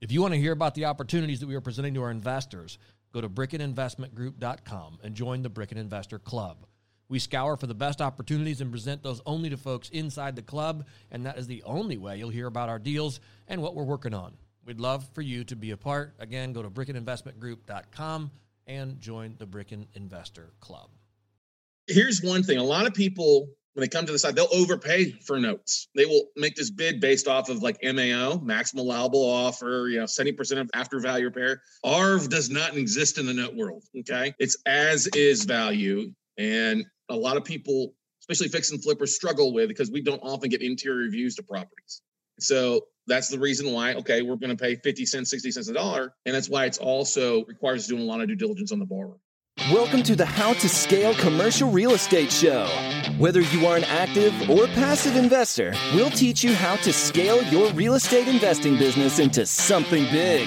If you want to hear about the opportunities that we are presenting to our investors, go to BrickenInvestmentGroup.com and join the Bricken Investor Club. We scour for the best opportunities and present those only to folks inside the club, and that is the only way you'll hear about our deals and what we're working on. We'd love for you to be a part. Again, go to BrickenInvestmentGroup.com and join the Bricken Investor Club. Here's one thing. A lot of people, when they come to the side, they'll overpay for notes. They will make this bid based off of like MAO, maximum allowable offer, 70% of after value repair. ARV does not exist in the note world, okay? It's as is value. And a lot of people, especially fix and flippers, struggle with because we don't often get interior reviews to properties. So that's the reason why, okay, we're going to pay 50 cents, 60 cents a dollar. And that's why it's also requires us doing a lot of due diligence on the borrower. Welcome to the How to Scale Commercial Real Estate Show. Whether you are an active or passive investor, we'll teach you how to scale your real estate investing business into something big.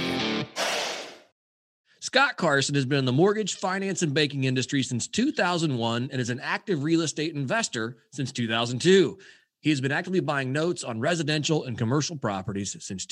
Scott Carson has been in the mortgage, finance, and banking industry since 2001 and is an active real estate investor since 2002. He has been actively buying notes on residential and commercial properties since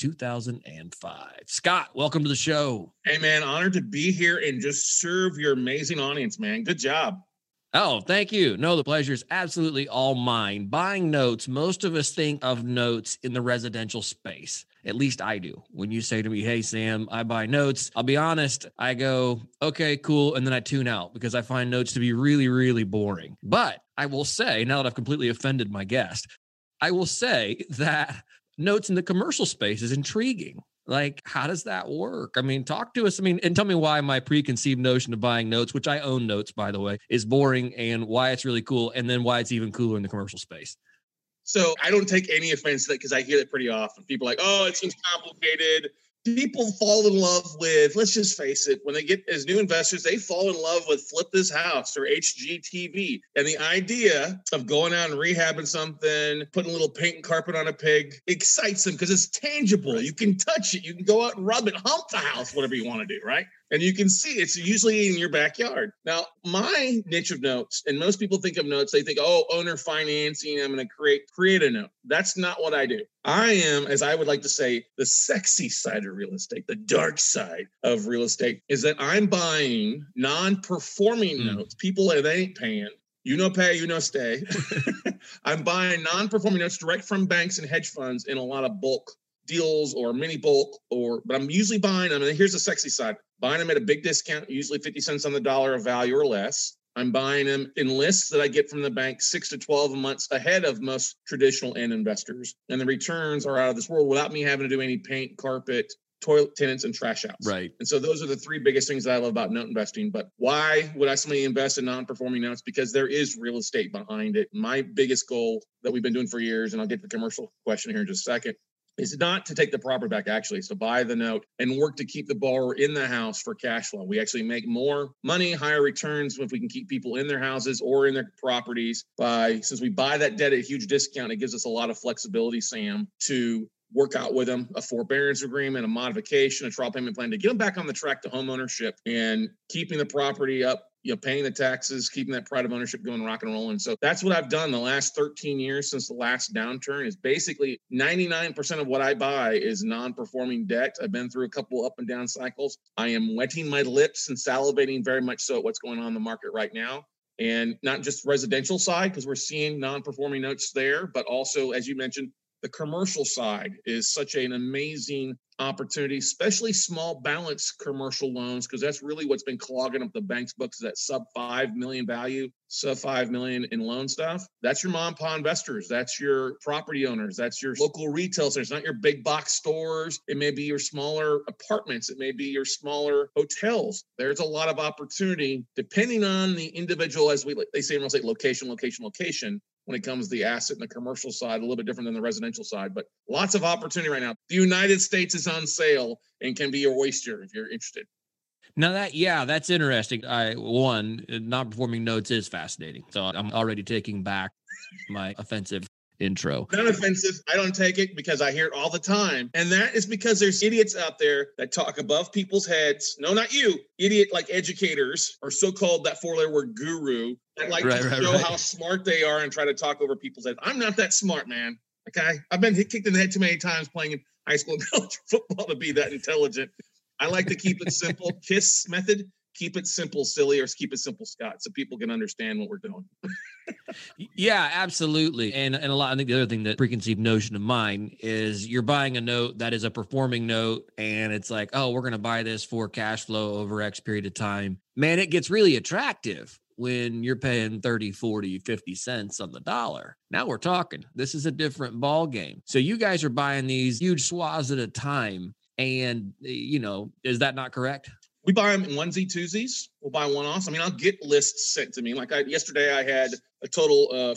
2005. Scott, welcome to the show. Hey, man, honored to be here and just serve your amazing audience, man. Good job. Oh, thank you. No, the pleasure is absolutely all mine. Buying notes, most of us think of notes in the residential space. At least I do. When you say to me, hey, Sam, I buy notes, I'll be honest, I go, okay, cool. And then I tune out because I find notes to be really, really boring. But I will say, now that I've completely offended my guest, I will say that notes in the commercial space is intriguing. Like, how does that work? I mean, talk to us. I mean, and tell me why my preconceived notion of buying notes, which I own notes, by the way, is boring and why it's really cool. And then why it's even cooler in the commercial space. So I don't take any offense to that because I hear it pretty often. People are like, oh, it seems complicated. People fall in love with, let's just face it, when they get as new investors, they fall in love with Flip This House or HGTV. And the idea of going out and rehabbing something, putting a little paint and carpet on a pig excites them because it's tangible. You can touch it. You can go out and rub it, hump the house, whatever you want to do, right? And you can see it's usually in your backyard. Now, my niche of notes, and most people think of notes, they think, oh, owner financing, I'm going to create a note. That's not what I do. I am, as I would like to say, the sexy side of real estate, the dark side of real estate, is that I'm buying non-performing notes, people that ain't paying. You know pay, you know stay. I'm buying non-performing notes direct from banks and hedge funds in a lot of bulk deals or mini bulk, but I'm usually buying them, and here's the sexy side, buying them at a big discount, usually 50 cents on the dollar of value or less. I'm buying them in lists that I get from the bank 6 to 12 months ahead of most traditional end investors. And the returns are out of this world without me having to do any paint, carpet, toilet tenants, and trash outs. Right. And so those are the three biggest things that I love about note investing. But why would somebody invest in non-performing notes? Because there is real estate behind it. My biggest goal that we've been doing for years, and I'll get to the commercial question here in just a second, is not to take the property back, actually. It's to buy the note and work to keep the borrower in the house for cash flow. We actually make more money, higher returns if we can keep people in their houses or in their properties since we buy that debt at a huge discount, it gives us a lot of flexibility, Sam, to work out with them a forbearance agreement, a modification, a trial payment plan to get them back on the track to home ownership and keeping the property up, paying the taxes, keeping that pride of ownership going, rock and rolling. So that's what I've done the last 13 years since the last downturn is basically 99% of what I buy is non-performing debt. I've been through a couple up and down cycles. I am wetting my lips and salivating very much so at what's going on in the market right now. And not just residential side, because we're seeing non-performing notes there, but also, as you mentioned, the commercial side is such an amazing opportunity, especially small balance commercial loans, because that's really what's been clogging up the bank's books, that sub 5 million value, sub 5 million in loan stuff. That's your mom and pop investors. That's your property owners. That's your local retail centers, not your big box stores. It may be your smaller apartments. It may be your smaller hotels. There's a lot of opportunity depending on the individual, as they say in real estate, location. When it comes to the asset and the commercial side, a little bit different than the residential side, but lots of opportunity right now. The United States is on sale and can be your oyster if you're interested. Now that's interesting. Non-performing notes is fascinating. So I'm already taking back my offensive intro. Not offensive. I don't take it because I hear it all the time. And that is because there's idiots out there that talk above people's heads. No, not you. Idiot like educators or so-called that four-letter word guru that like to show how smart they are and try to talk over people's heads. I'm not that smart, man. Okay? I've been kicked in the head too many times playing high school and college football to be that intelligent. I like to keep it simple. KISS method. Keep it simple, silly, or keep it simple, Scott, so people can understand what we're doing. Yeah, absolutely. And a lot, I think the other thing that preconceived notion of mine is you're buying a note that is a performing note and it's like, oh, we're going to buy this for cash flow over X period of time. Man, it gets really attractive when you're paying 30, 40, 50 cents on the dollar. Now we're talking. This is a different ball game. So you guys are buying these huge swaths at a time. And, is that not correct? We buy them in onesie, twosies. We'll buy one-offs. I mean, I'll get lists sent to me. Like yesterday, I had a total of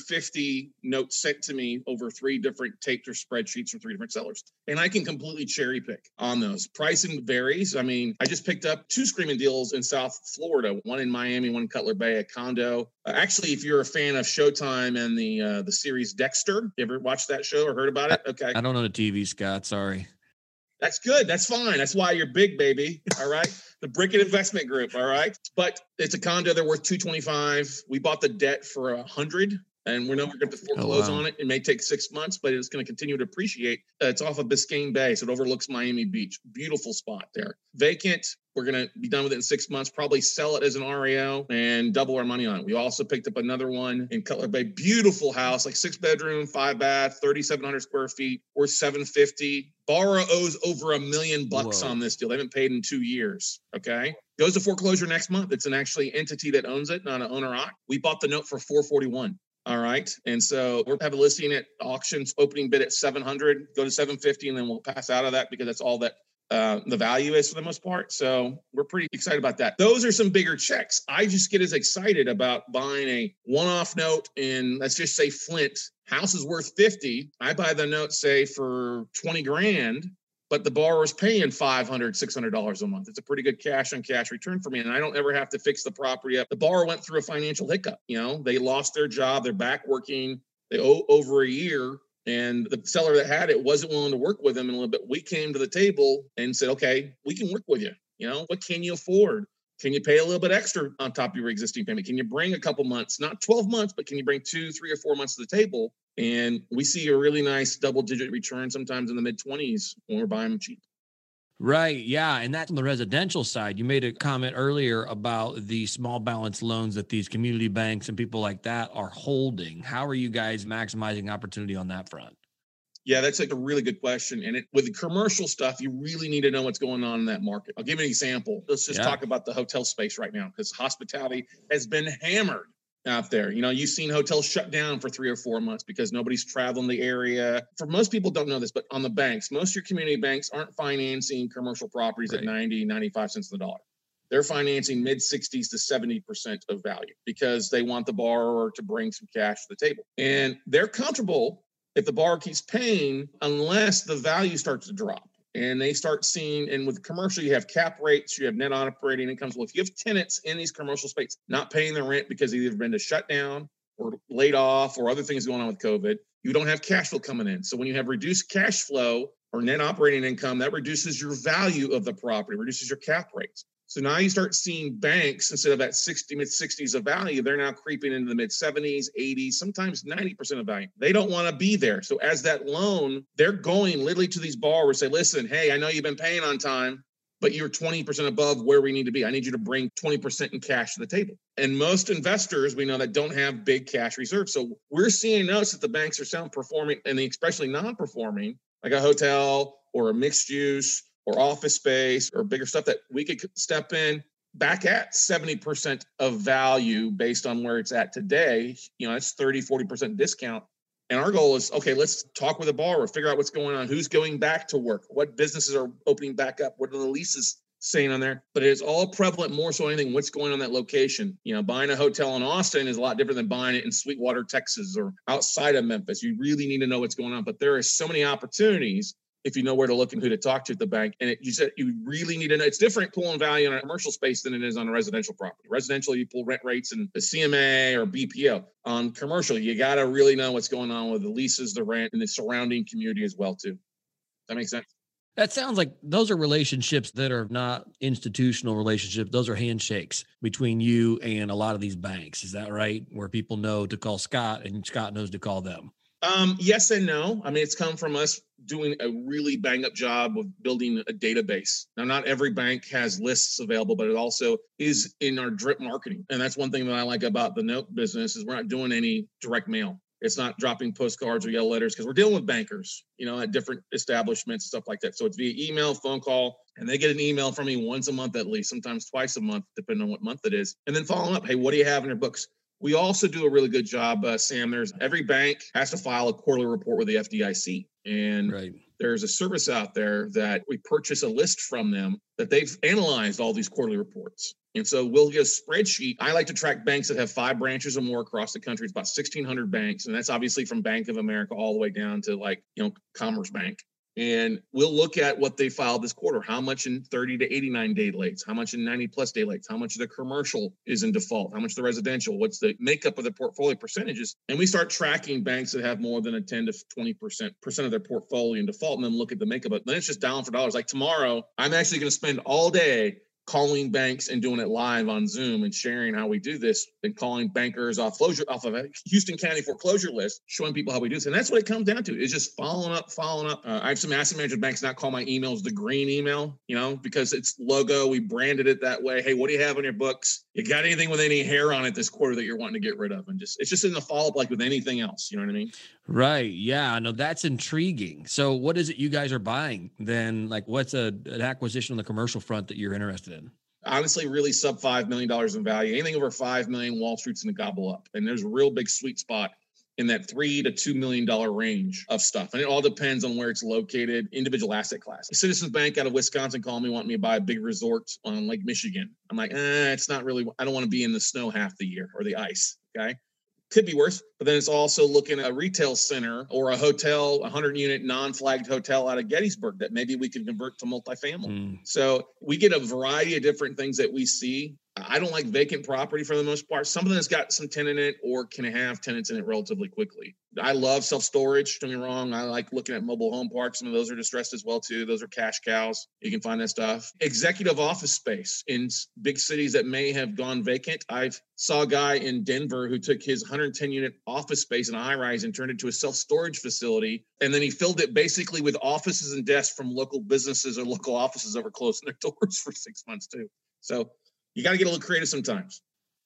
250 notes sent to me over 3 different taped or spreadsheets from 3 different sellers. And I can completely cherry pick on those. Pricing varies. I mean, I just picked up 2 screaming deals in South Florida, one in Miami, one in Cutler Bay, a condo. Actually, if you're a fan of Showtime and the series Dexter, you ever watched that show or heard about it? Okay. I don't know the TV, Scott. Sorry. That's good. That's fine. That's why you're big, baby. All right. The Brickett Investment Group. All right. But it's a condo. They're worth $225. We bought the debt for $100, and we know we're going to foreclose on it. It may take 6 months, but it's going to continue to appreciate. It's off of Biscayne Bay, so it overlooks Miami Beach. Beautiful spot there. Vacant. We're going to be done with it in 6 months, probably sell it as an REO and double our money on it. We also picked up another one in Cutler Bay. Beautiful house, like 6-bedroom, 5-bath, 3,700 square feet, worth $750. Borrower owes over $1 million on this deal. They haven't paid in 2 years. Okay. Goes to foreclosure next month. It's an actually entity that owns it, not an owner-occ. We bought the note for $441. All right. And so we're have a listing at auctions, opening bid at $700, go to $750, and then we'll pass out of that because that's all that the value is for the most part. So we're pretty excited about that. Those are some bigger checks. I just get as excited about buying a one-off note in, let's just say Flint. House is worth 50. I buy the note, say, for 20 grand, but the borrower's paying $500, $600 a month. It's a pretty good cash on cash return for me. And I don't ever have to fix the property up. The borrower went through a financial hiccup. They lost their job. They're back working. They owe over a year. And the seller that had it wasn't willing to work with them in a little bit. We came to the table and said, okay, we can work with you. What can you afford? Can you pay a little bit extra on top of your existing payment? Can you bring a couple months, not 12 months, but can you bring 2, 3, or 4 months to the table? And we see a really nice double-digit return, sometimes in the mid-20s when we're buying them cheap. Right. Yeah. And that's on the residential side. You made a comment earlier about the small balance loans that these community banks and people like that are holding. How are you guys maximizing opportunity on that front? Yeah, that's like a really good question. And with the commercial stuff, you really need to know what's going on in that market. I'll give you an example. Let's just talk about the hotel space right now, because hospitality has been hammered out there. You've seen hotels shut down for 3 or 4 months because nobody's traveling the area. For most people don't know this, but on the banks, most of your community banks aren't financing commercial properties at 90, 95 cents on the dollar. They're financing mid 60s to 70% of value because they want the borrower to bring some cash to the table. And they're comfortable if the borrower keeps paying, unless the value starts to drop. And they start seeing, and with commercial, you have cap rates, you have net operating incomes. Well, if you have tenants in these commercial space not paying their rent because they've either been to shut down or laid off or other things going on with COVID, you don't have cash flow coming in. So when you have reduced cash flow or net operating income, that reduces your value of the property, reduces your cap rates. So now you start seeing banks, instead of at mid-60s of value, they're now creeping into the mid-70s, 80s, sometimes 90% of value. They don't want to be there. So as that loan, they're going literally to these borrowers, say, listen, hey, I know you've been paying on time, but you're 20% above where we need to be. I need you to bring 20% in cash to the table. And most investors, we know, that don't have big cash reserves. So we're seeing notes that the banks are selling performing, and especially non-performing, like a hotel or a mixed use or office space or bigger stuff, that we could step in back at 70% of value based on where it's at today. It's 30, 40% discount. And our goal is, okay, let's talk with the borrower, figure out what's going on, who's going back to work, what businesses are opening back up, what are the leases saying on there. But it is all prevalent, more so anything, what's going on in that location. Buying a hotel in Austin is a lot different than buying it in Sweetwater, Texas, or outside of Memphis. You really need to know what's going on. But there are so many opportunities if you know where to look and who to talk to at the bank. And you said you really need to know. It's different pulling value in a commercial space than it is on a residential property. Residential, you pull rent rates and the CMA or BPO. On commercial, you got to really know what's going on with the leases, the rent, and the surrounding community as well, too. Does that make sense? That sounds like those are relationships that are not institutional relationships. Those are handshakes between you and a lot of these banks. Is that right? Where people know to call Scott and Scott knows to call them. Yes and no. I mean, it's come from us doing a really bang up job of building a database. Now, not every bank has lists available, but it also is in our drip marketing. And that's one thing that I like about the note business is we're not doing any direct mail. It's not dropping postcards or yellow letters because we're dealing with bankers, at different establishments, stuff like that. So it's via email, phone call, and they get an email from me once a month at least, sometimes twice a month, depending on what month it is. And then following up, hey, what do you have in your books? We also do a really good job, Sam. Every bank has to file a quarterly report with the FDIC. And There's a service out there that we purchase a list from them that they've analyzed all these quarterly reports. And so we'll get a spreadsheet. I like to track banks that have 5 branches or more across the country. It's about 1,600 banks. And that's obviously from Bank of America all the way down to Commerce Bank. And we'll look at what they filed this quarter, how much in 30 to 89 day lates, how much in 90 plus day lates, how much of the commercial is in default, how much of the residential, what's the makeup of the portfolio percentages. And we start tracking banks that have more than a 10 to 20% of their portfolio in default and then look at the makeup. But then it's just down for dollars. Like tomorrow, I'm actually going to spend all day calling banks and doing it live on Zoom and sharing how we do this and calling bankers off of a Houston County foreclosure list, showing people how we do this. And that's what it comes down to. It's just following up. I have some asset management banks not call my emails the green email, because it's logo. We branded it that way. Hey, what do you have on your books? You got anything with any hair on it this quarter that you're wanting to get rid of? And it's just in the follow-up like with anything else. You know what I mean? Right. Yeah. No, that's intriguing. So what is it you guys are buying then? Like what's an acquisition on the commercial front that you're interested in? Honestly, really sub $5 million in value. Anything over 5 million, Wall Street's going to gobble up. And there's a real big sweet spot in that $3 to $2 million range of stuff. And it all depends on where it's located, individual asset class. Citizens Bank out of Wisconsin called me, wanting me to buy a big resort on Lake Michigan. I'm like, it's not really, I don't want to be in the snow half the year or the ice. Okay. Could be worse, but then it's also looking at a retail center or a hotel, 100-unit non-flagged hotel out of Gettysburg that maybe we can convert to multifamily. So we get a variety of different things that we see. I don't like vacant property for the most part. Some of them has got some tenant in it or can have tenants in it relatively quickly. I love self-storage. Don't get me wrong. I like looking at mobile home parks. Some of those are distressed as well, too. Those are cash cows. You can find that stuff. Executive office space in big cities that may have gone vacant. I saw a guy in Denver who took his 110-unit office space in a high-rise and turned it into a self-storage facility. And then he filled it basically with offices and desks from local businesses or local offices that were closing their doors for 6 months, too. So you got to get a little creative sometimes.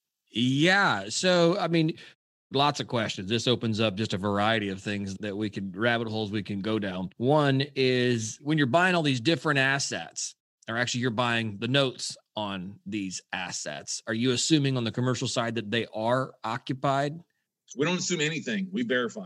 Yeah. So, I mean, lots of questions. This opens up just a variety of things that rabbit holes we can go down. One is when you're buying all these different assets, or actually you're buying the notes on these assets, are you assuming on the commercial side that they are occupied? We don't assume anything. We verify.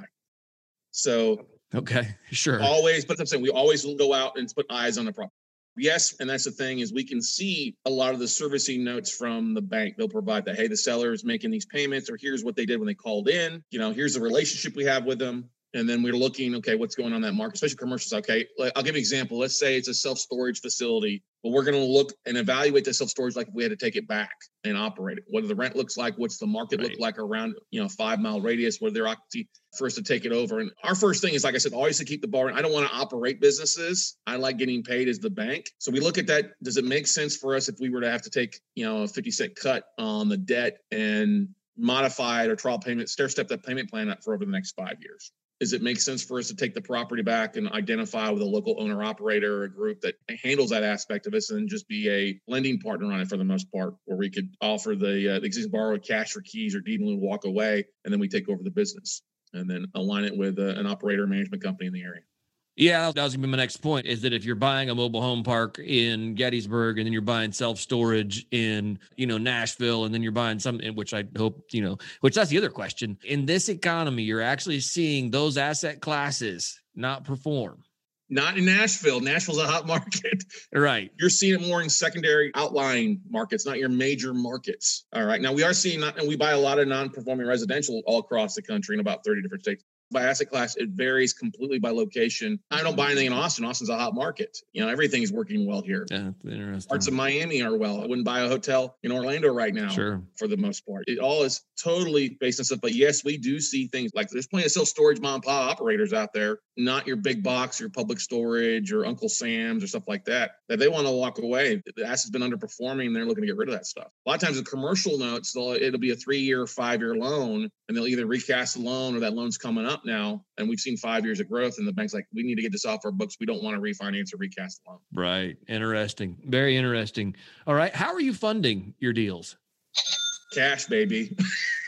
So, okay, sure. Always, but I'm saying we always will go out and put eyes on the property. Yes, and that's the thing is we can see a lot of the servicing notes from the bank. They'll provide that, hey, the seller is making these payments, or here's what they did when they called in. Here's the relationship we have with them. And then we're looking, okay, what's going on in that market, especially commercials. Okay, I'll give you an example. Let's say it's a self-storage facility. Well, we're going to look and evaluate the self-storage like if we had to take it back and operate it. What the rent looks like, what's the market look like around, 5 mile radius, what are their occupancy for us to take it over. And our first thing is, like I said, always to keep the bar. I don't want to operate businesses. I like getting paid as the bank. So we look at that. Does it make sense for us if we were to have to take, a 50-cent cut on the debt and modify it or stair-step that payment plan up for over the next 5 years? Does it make sense for us to take the property back and identify with a local owner operator or a group that handles that aspect of us and just be a lending partner on it for the most part, where we could offer the existing borrower cash for keys or deed and we'll walk away and then we take over the business and then align it with an operator management company in the area? Yeah, that was going to be my next point, is that if you're buying a mobile home park in Gettysburg and then you're buying self-storage in, Nashville, and then you're buying something, which I hope, which that's the other question. In this economy, you're actually seeing those asset classes not perform. Not in Nashville. Nashville's a hot market. Right. You're seeing it more in secondary outlying markets, not your major markets. All right. Now we are seeing, and we buy a lot of non-performing residential all across the country in about 30 different states. By asset class, it varies completely by location. I don't buy anything in Austin. Austin's a hot market. Everything's working well here. Yeah, interesting. Parts of Miami are well. I wouldn't buy a hotel in Orlando right now. Sure. For the most part. It all is totally based on stuff. But yes, we do see things like there's plenty of self-storage mom and pop operators out there, not your big box, your public storage, or Uncle Sam's or stuff like that they want to walk away. The asset's been underperforming. They're looking to get rid of that stuff. A lot of times the commercial notes, it'll be a 3-year, 5-year loan, and they'll either recast the loan or that loan's coming up. up now, and we've seen 5 years of growth, and the bank's like, we need to get this off our books. We don't want to refinance or recast the loan. Right. Interesting. Very interesting. All right. How are you funding your deals? Cash, baby.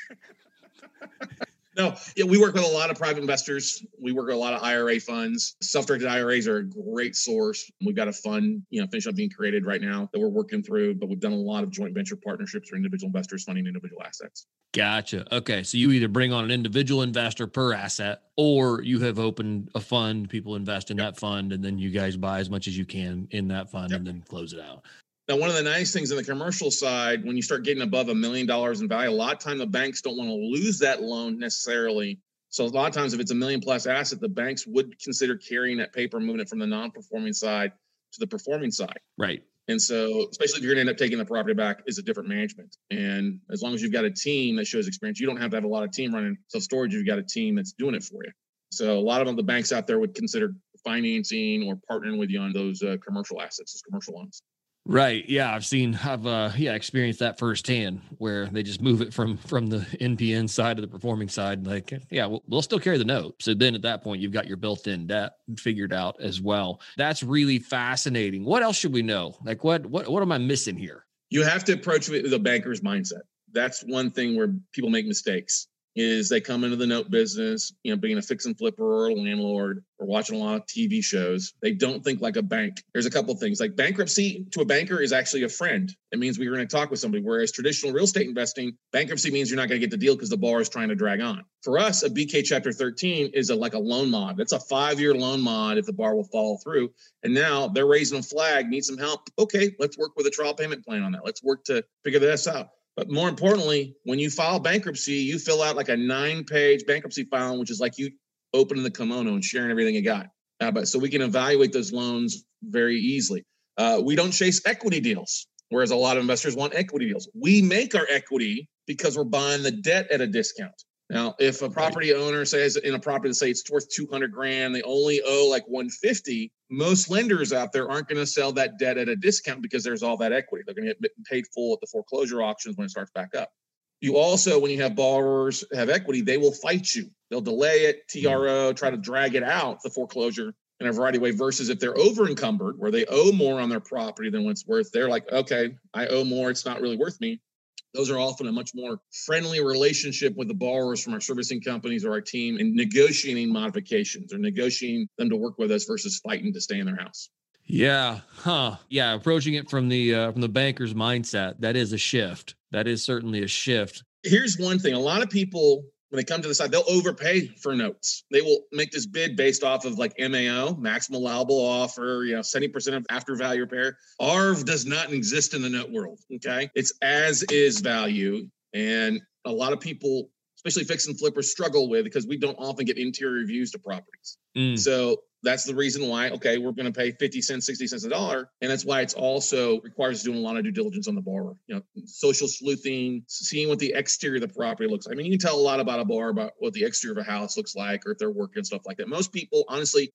No, yeah, we work with a lot of private investors. We work with a lot of IRA funds. Self-directed IRAs are a great source. We've got a fund, finish up being created right now that we're working through, but we've done a lot of joint venture partnerships or individual investors funding individual assets. Gotcha. Okay. So you either bring on an individual investor per asset, or you have opened a fund, people invest in that fund, and then you guys buy as much as you can in that fund and then close it out. Now, one of the nice things in the commercial side, when you start getting above $1 million in value, a lot of time the banks don't want to lose that loan necessarily. So a lot of times if it's $1 million plus asset, the banks would consider carrying that paper, moving it from the non-performing side to the performing side. Right. And so, especially if you're going to end up taking the property back, is a different management. And as long as you've got a team that shows experience, you don't have to have a lot of team running self-storage. You've got a team that's doing it for you. So a lot of the banks out there would consider financing or partnering with you on those commercial assets, those commercial loans. Right. Yeah. I've experienced that firsthand, where they just move it from the NPN side to the performing side. Like, yeah, we'll still carry the note. So then at that point, you've got your built-in debt figured out as well. That's really fascinating. What else should we know? Like, what am I missing here? You have to approach it with a banker's mindset. That's one thing where people make mistakes. Is they come into the note business, being a fix and flipper or a landlord or watching a lot of TV shows. They don't think like a bank. There's a couple of things. Like bankruptcy to a banker is actually a friend. It means we're going to talk with somebody. Whereas traditional real estate investing, bankruptcy means you're not going to get the deal because the borrower is trying to drag on. For us, a BK Chapter 13 is like a loan mod. It's a 5-year loan mod if the borrower will follow through. And now they're raising a flag, need some help. Okay, let's work with a trial payment plan on that. Let's work to figure this out. But more importantly, when you file bankruptcy, you fill out like a 9-page bankruptcy filing, which is like you opening the kimono and sharing everything you got. So we can evaluate those loans very easily. We don't chase equity deals, whereas a lot of investors want equity deals. We make our equity because we're buying the debt at a discount. Now, if a property owner says in a property, say it's worth $200,000, they only owe like $150,000. Most lenders out there aren't going to sell that debt at a discount because there's all that equity. They're going to get paid full at the foreclosure auctions when it starts back up. You also, when you have borrowers have equity, they will fight you. They'll delay it, TRO, try to drag it out, the foreclosure in a variety of ways, versus if they're over encumbered, where they owe more on their property than what's worth. They're like, okay, I owe more. It's not really worth me. Those are often a much more friendly relationship with the borrowers from our servicing companies or our team in negotiating modifications or negotiating them to work with us versus fighting to stay in their house. Yeah. Huh. Yeah. Approaching it from the banker's mindset. That is a shift. That is certainly a shift. Here's one thing. A lot of people, when they come to the side, they'll overpay for notes. They will make this bid based off of like MAO, maximum allowable offer, 70% of after value repair. ARV does not exist in the note world. Okay. It's as is value. And a lot of people, especially fix and flippers, struggle with because we don't often get interior reviews to properties. So that's the reason why, okay, we're going to pay 50 cents, 60 cents a dollar. And that's why it's also requires doing a lot of due diligence on the borrower, social sleuthing, seeing what the exterior of the property looks like. I mean, you can tell a lot about a borrower about what the exterior of a house looks like, or if they're working and stuff like that. Most people, honestly,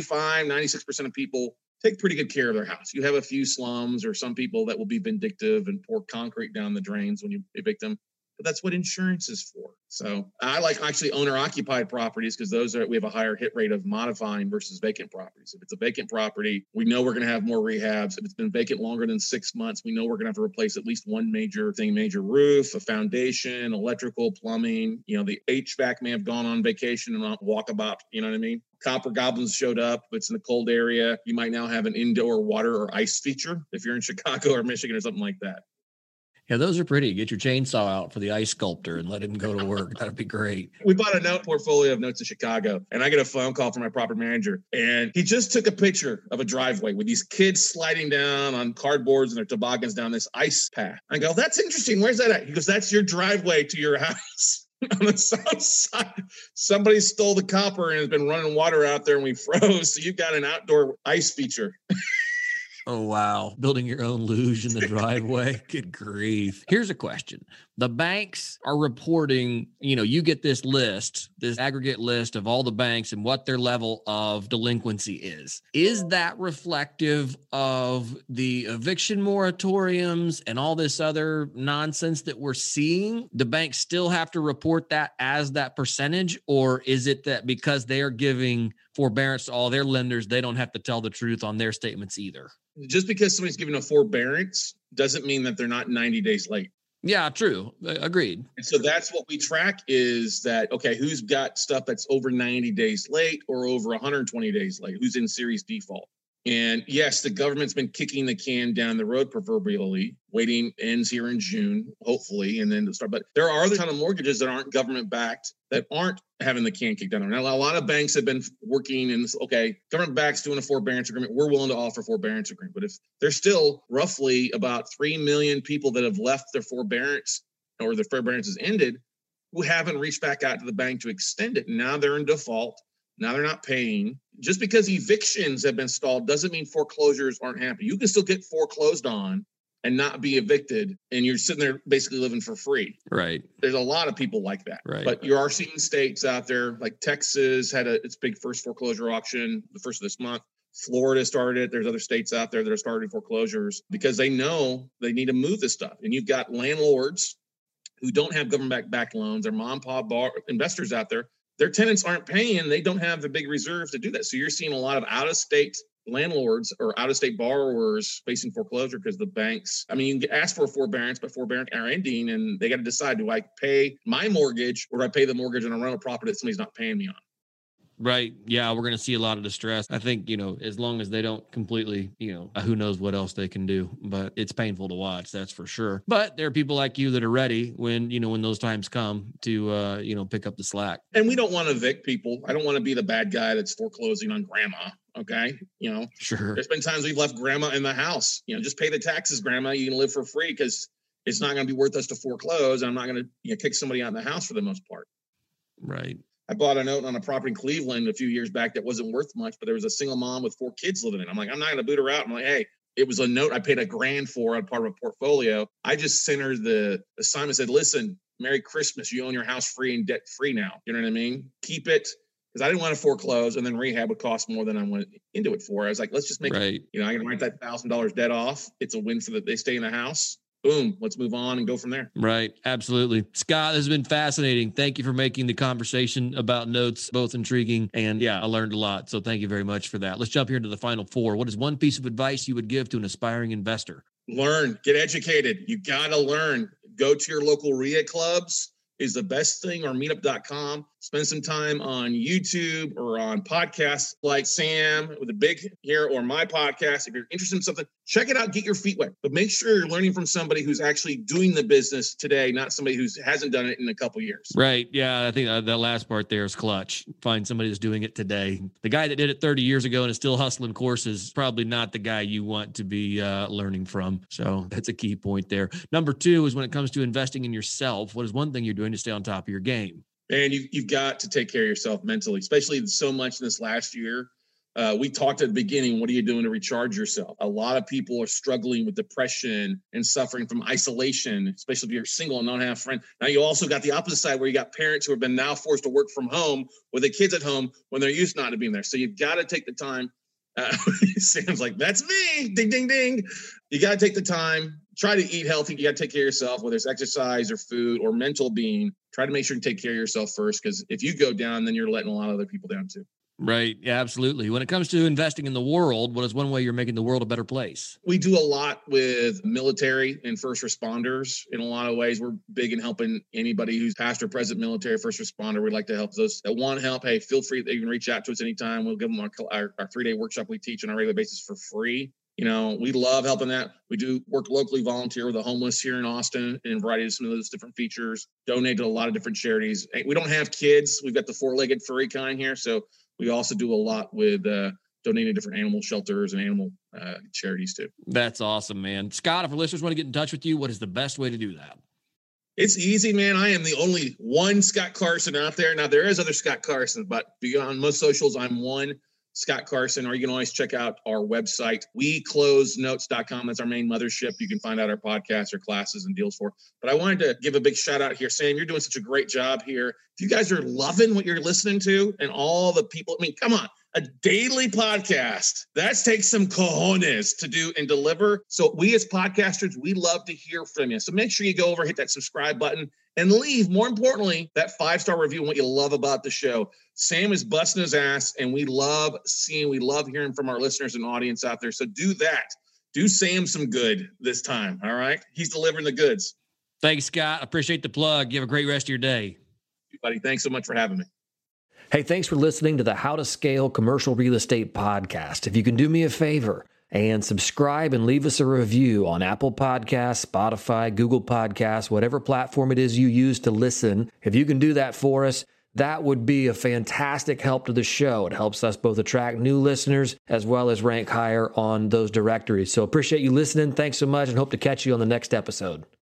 96% of people take pretty good care of their house. You have a few slums or some people that will be vindictive and pour concrete down the drains when you evict them. But that's what insurance is for. So I like actually owner-occupied properties because we have a higher hit rate of modifying versus vacant properties. If it's a vacant property, we know we're going to have more rehabs. If it's been vacant longer than 6 months, we know we're going to have to replace at least one major roof, a foundation, electrical, plumbing. The HVAC may have gone on vacation and not walkabout. You know what I mean? Copper goblins showed up. If it's in a cold area, you might now have an indoor water or ice feature if you're in Chicago or Michigan or something like that. Yeah, those are pretty. Get your chainsaw out for the ice sculptor and let him go to work. That'd be great. We bought a note portfolio of notes in Chicago, and I get a phone call from my property manager, and he just took a picture of a driveway with these kids sliding down on cardboards and their toboggans down this ice path. I go, that's interesting. Where's that at? He goes, that's your driveway to your house. On the south side, somebody stole the copper and has been running water out there, and we froze. So you've got an outdoor ice feature. Oh, wow. Building your own luge in the driveway. Good grief. Here's a question. The banks are reporting, you get this list, this aggregate list of all the banks and what their level of delinquency is. Is that reflective of the eviction moratoriums and all this other nonsense that we're seeing? The banks still have to report that as that percentage, or is it that because they are giving forbearance to all their lenders, they don't have to tell the truth on their statements either? Just because somebody's giving a forbearance doesn't mean that they're not 90 days late. Yeah, true. Agreed. And so that's what we track is that, okay, who's got stuff that's over 90 days late or over 120 days late? Who's in serious default? And yes, the government's been kicking the can down the road proverbially. Waiting ends here in June, hopefully, and then to start. But there are a ton of mortgages that aren't government backed that aren't having the can kicked down. Now, a lot of banks have been working in this, okay, government backs doing a forbearance agreement. We're willing to offer forbearance agreement. But if there's still roughly about 3 million people that have left their forbearance or their forbearance has ended who haven't reached back out to the bank to extend it. Now they're in default. Now they're not paying. Just because evictions have been stalled doesn't mean foreclosures aren't happening. You can still get foreclosed on and not be evicted, and you're sitting there basically living for free. Right. There's a lot of people like that. Right. But you are seeing states out there, like Texas had its big first foreclosure auction the first of this month. Florida started it. There's other states out there that are starting foreclosures because they know they need to move this stuff. And you've got landlords who don't have government-backed loans. They're mom and pop investors out there. Their tenants aren't paying. They don't have the big reserves to do that. So you're seeing a lot of out-of-state landlords or out-of-state borrowers facing foreclosure because the banks, you can ask for a forbearance, but forbearance are ending, and they got to decide, do I pay my mortgage or do I pay the mortgage on a rental property that somebody's not paying me on? Right. Yeah, we're going to see a lot of distress. I think, as long as they don't completely, who knows what else they can do, but it's painful to watch. That's for sure. But there are people like you that are ready when those times come to, pick up the slack. And we don't want to evict people. I don't want to be the bad guy that's foreclosing on grandma. Okay. Sure. There's been times we've left grandma in the house, just pay the taxes, grandma. You can live for free because it's not going to be worth us to foreclose. I'm not going to kick somebody out in the house for the most part. Right. I bought a note on a property in Cleveland a few years back that wasn't worth much, but there was a single mom with 4 kids living in it. I'm like, I'm not going to boot her out. I'm like, hey, it was a note I paid $1,000 for on part of a portfolio. I just sent her the assignment, said, listen, Merry Christmas. You own your house free and debt free now. You know what I mean? Keep it. Because I didn't want to foreclose, and then rehab would cost more than I went into it for. I was like, let's just make it, I can write that $1,000 debt off. It's a win for they stay in the house. Boom, let's move on and go from there. Right. Absolutely. Scott, this has been fascinating. Thank you for making the conversation about notes both intriguing and I learned a lot. So thank you very much for that. Let's jump here into the final 4. What is one piece of advice you would give to an aspiring investor? Learn, get educated. You got to learn. Go to your local RIA clubs is the best thing, or meetup.com. Spend some time on YouTube or on podcasts like Sam with the Big here or my podcast. If you're interested in something, check it out, get your feet wet. But make sure you're learning from somebody who's actually doing the business today, not somebody who hasn't done it in a couple years. Right. Yeah, I think that last part there is clutch. Find somebody that's doing it today. The guy that did it 30 years ago and is still hustling courses is probably not the guy you want to be learning from. So that's a key point there. Number 2 is when it comes to investing in yourself, what is one thing you're doing to stay on top of your game? And you've got to take care of yourself mentally, especially so much in this last year. We talked at the beginning, what are you doing to recharge yourself? A lot of people are struggling with depression and suffering from isolation, especially if you're single and don't have friends. Now, you also got the opposite side where you got parents who have been now forced to work from home with the kids at home when they're used not to being there. So you've got to take the time. Sam's like, that's me. Ding, ding, ding. You got to take the time. Try to eat healthy. You got to take care of yourself, whether it's exercise or food or mental being. Try to make sure you take care of yourself first, because if you go down, then you're letting a lot of other people down too. Right. Yeah, absolutely. When it comes to investing in the world, what is one way you're making the world a better place? We do a lot with military and first responders. In a lot of ways, we're big in helping anybody who's past or present military, first responder. We'd like to help those that want help. Hey, feel free. They can reach out to us anytime. We'll give them our 3-day workshop we teach on a regular basis for free. We love helping that. We do work locally, volunteer with the homeless here in Austin, and a variety of some of those different features. Donate to a lot of different charities. We don't have kids. We've got the 4-legged furry kind here. So we also do a lot with donating to different animal shelters and animal charities too. That's awesome, man. Scott, if our listeners want to get in touch with you, what is the best way to do that? It's easy, man. I am the only one Scott Carson out there. Now, there is other Scott Carson, but beyond most socials, I'm one. Scott Carson, or you can always check out our website, WeCloseNotes.com. That's our main mothership. You can find out our podcasts, our classes, and deals for. But I wanted to give a big shout out here. Sam, you're doing such a great job here. If you guys are loving what you're listening to and all the people, I mean, come on. A daily podcast, that takes some cojones to do and deliver. So we as podcasters, we love to hear from you. So make sure you go over, hit that subscribe button, and leave, more importantly, that 5-star review and what you love about the show. Sam is busting his ass, and we love hearing from our listeners and audience out there. So do that. Do Sam some good this time, all right? He's delivering the goods. Thanks, Scott. Appreciate the plug. You have a great rest of your day. Buddy, thanks so much for having me. Hey, thanks for listening to the How to Scale Commercial Real Estate podcast. If you can do me a favor and subscribe and leave us a review on Apple Podcasts, Spotify, Google Podcasts, whatever platform it is you use to listen, if you can do that for us, that would be a fantastic help to the show. It helps us both attract new listeners as well as rank higher on those directories. So appreciate you listening. Thanks so much and hope to catch you on the next episode.